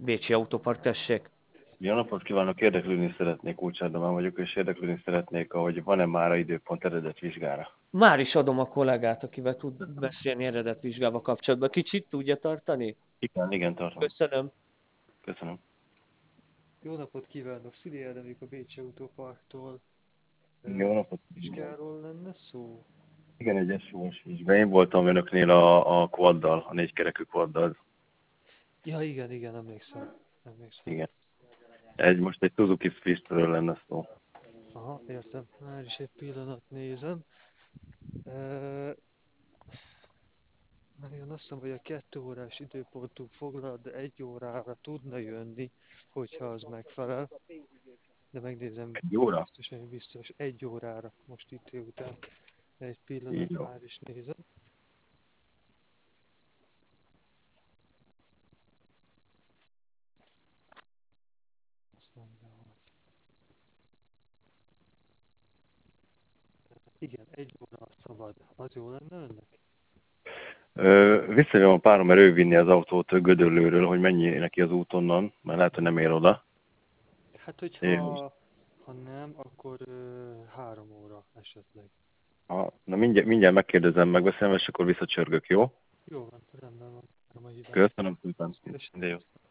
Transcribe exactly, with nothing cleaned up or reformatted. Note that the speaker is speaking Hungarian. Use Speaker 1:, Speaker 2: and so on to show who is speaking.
Speaker 1: Bécsi Autópark, tessék.
Speaker 2: Jó napot kívánok, érdeklődni szeretnék, Kulcs Ádám vagyok, és érdeklődni szeretnék, hogy van-e már időpont eredet vizsgára.
Speaker 1: Már is adom a kollégát, akivel tud beszélni eredetvizsgával kapcsolatban. Kicsit tudja tartani?
Speaker 2: Igen, igen, tartom.
Speaker 1: Köszönöm.
Speaker 2: Köszönöm.
Speaker 3: Jó napot kívánok, Szili Erdemik a Bécsi Autóparktól.
Speaker 2: Jó napot kívánok.
Speaker 3: Vizsgáról lenne szó?
Speaker 2: Igen, egy es u es vizsga. Én voltam önöknél a, a quaddal, a négykerekű quaddal.
Speaker 3: Ja, igen, igen, emlékszem. emlékszem.
Speaker 2: Igen. Egy, most egy Suzuki Swiftről lenne szó.
Speaker 3: Aha, értem. Már is egy pillanat nézem. Uh, Én azt hiszem, hogy a kettő órás időpontunk foglalt, de egy órára tudna jönni, hogyha az megfelel. De megnézem,
Speaker 2: Egy óra?
Speaker 3: biztos, hogy biztos, egy órára most itt után. Egy pillanat,
Speaker 2: Jó.
Speaker 3: már is nézem. Azt mondja, hogy... Igen, egy óra szabad. Az jó lenne önnek?
Speaker 2: Visszajön a párom, mert ő vinni az autót Gödöllőről, hogy mennyi neki az út onnan, mert lehet, hogy nem ér oda.
Speaker 3: Hát, hogyha ha nem, akkor ö, három óra esetleg.
Speaker 2: Ha, na mindjárt, mindjárt megkérdezem, megbeszélem, és akkor visszacsörgök, jó?
Speaker 3: Jó van, rendben van. A hívást.
Speaker 2: Köszönöm szépen.
Speaker 3: Szívesen.
Speaker 2: De jó.